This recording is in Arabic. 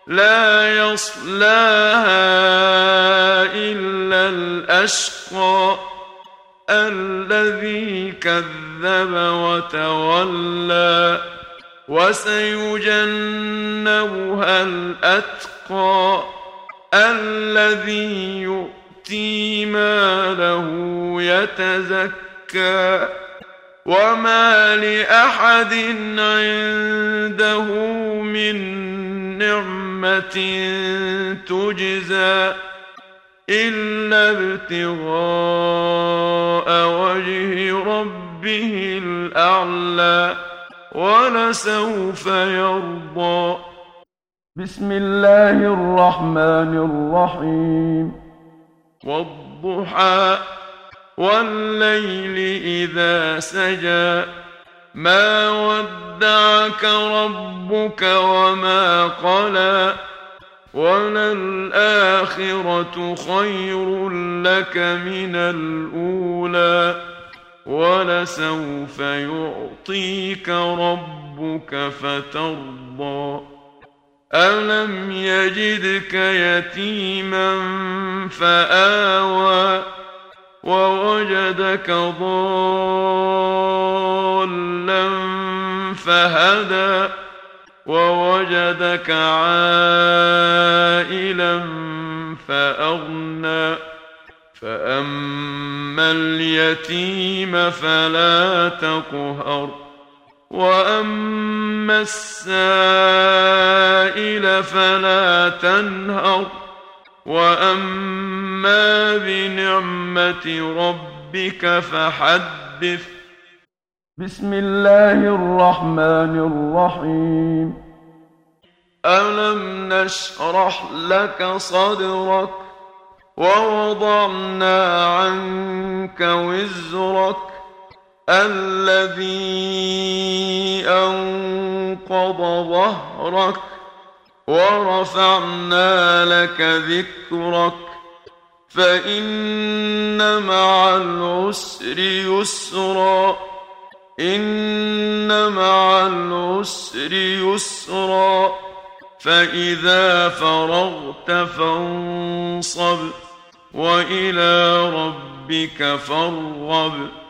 لا يصلاها إلا الأشقى الذي كذب وتولى وسيجنبها الأتقى الذي يؤتي ماله يتزكى وما لأحد عنده من نعمة تجزى إلا ابتغاء وجه ربه الأعلى ولسوف يرضى. بسم الله الرحمن الرحيم. والضحى والليل إذا سجى ما ودعك ربك وما قلى وللآخرة خير لك من الأولى ولسوف يعطيك ربك فترضى. ألم يجدك يتيما فآوى ووجدك ضالا فهدى ووجدك عائلا فأغنى فأما اليتيم فلا تقهر وأما السائل فلا تنهر وأما بنعمة ربك فحدث. بسم الله الرحمن الرحيم. ألم نشرح لك صدرك ووضعنا عنك وزرك الذي أنقض ظهرك ورفعنا لك ذكرك فإن مع العسر يسرا إن مع العسر يسرا فإذا فرغت فانصب وإلى ربك فارغب.